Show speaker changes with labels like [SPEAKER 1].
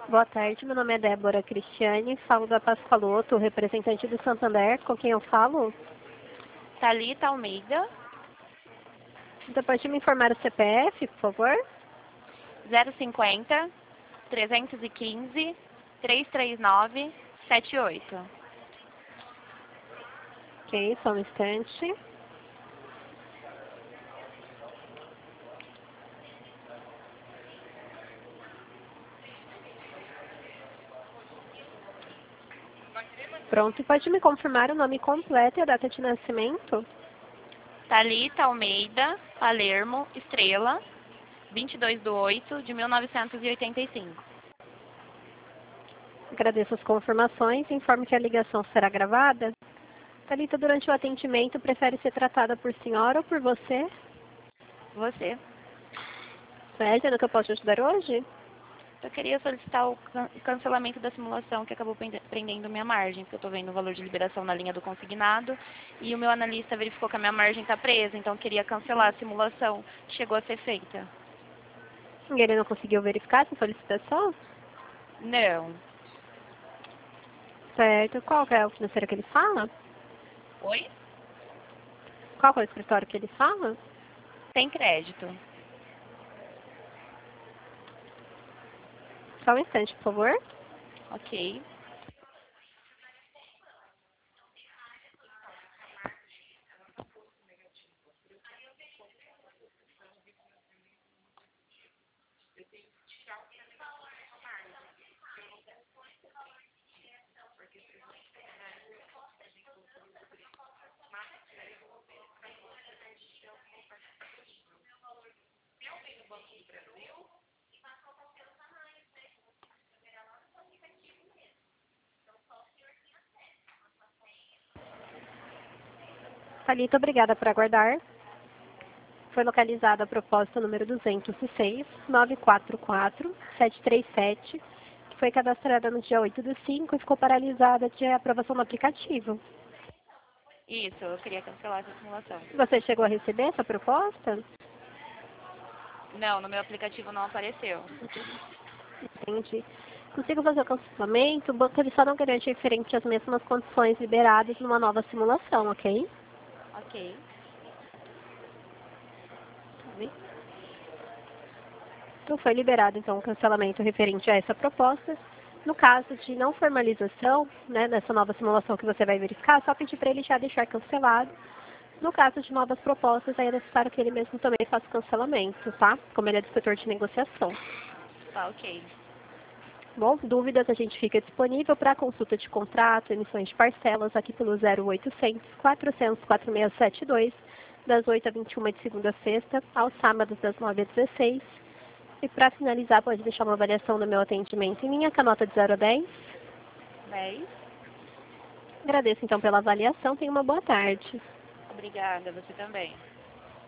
[SPEAKER 1] Boa tarde, meu nome é Débora Cristiane, falo da Pascoaloto, representante do Santander, com quem eu falo?
[SPEAKER 2] Thalita Almeida,
[SPEAKER 1] Você pode me informar o CPF, por favor?
[SPEAKER 2] 050 315 339 78.
[SPEAKER 1] Ok, só um instante. Pronto, pode me confirmar o nome completo e a data de nascimento?
[SPEAKER 2] Thalita Almeida, Palermo, Estrela, 22/8/1985.
[SPEAKER 1] Agradeço as confirmações e informo que a ligação será gravada. Thalita, durante o atendimento, prefere ser tratada por senhora ou por você?
[SPEAKER 2] Você.
[SPEAKER 1] Sérgio, no que eu posso te ajudar hoje?
[SPEAKER 2] Eu queria solicitar o cancelamento da simulação que acabou prendendo minha margem, porque eu estou vendo o valor de liberação na linha do consignado e o meu analista verificou que a minha margem está presa, então eu queria cancelar a simulação que chegou a ser feita.
[SPEAKER 1] Ele não conseguiu verificar essa solicitação?
[SPEAKER 2] Não.
[SPEAKER 1] Certo. Qual que é o financeiro que ele fala?
[SPEAKER 2] Oi?
[SPEAKER 1] Qual que é o escritório que ele fala?
[SPEAKER 2] Sem crédito.
[SPEAKER 1] Só um instante, por favor.
[SPEAKER 2] Ok.
[SPEAKER 1] Thalita, obrigada por aguardar. Foi localizada a proposta número 206, 944 737, que foi cadastrada no dia 8/5 e ficou paralisada de aprovação no aplicativo.
[SPEAKER 2] Isso, eu queria cancelar essa simulação.
[SPEAKER 1] Você chegou a receber essa proposta?
[SPEAKER 2] Não, no meu aplicativo não apareceu.
[SPEAKER 1] Entendi. Consigo fazer o cancelamento, o banco ele só não garante referente às mesmas condições liberadas numa nova simulação, ok?
[SPEAKER 2] Ok.
[SPEAKER 1] Então foi liberado então o cancelamento referente a essa proposta. No caso de não formalização, né, nessa nova simulação que você vai verificar, só pedir para ele já deixar cancelado. No caso de novas propostas, aí é necessário que ele mesmo também faça o cancelamento, tá? Como ele é do setor de negociação.
[SPEAKER 2] Tá, ok.
[SPEAKER 1] Bom, dúvidas a gente fica disponível para consulta de contrato, emissões de parcelas aqui pelo 0800 400 4672, das 8 às 21 de segunda a sexta, aos sábados das 9 às 16. E para finalizar, pode deixar uma avaliação do meu atendimento em linha com a nota de 0 a 10.
[SPEAKER 2] 10.
[SPEAKER 1] Agradeço então pela avaliação, tenha uma boa tarde.
[SPEAKER 2] Obrigada, você também.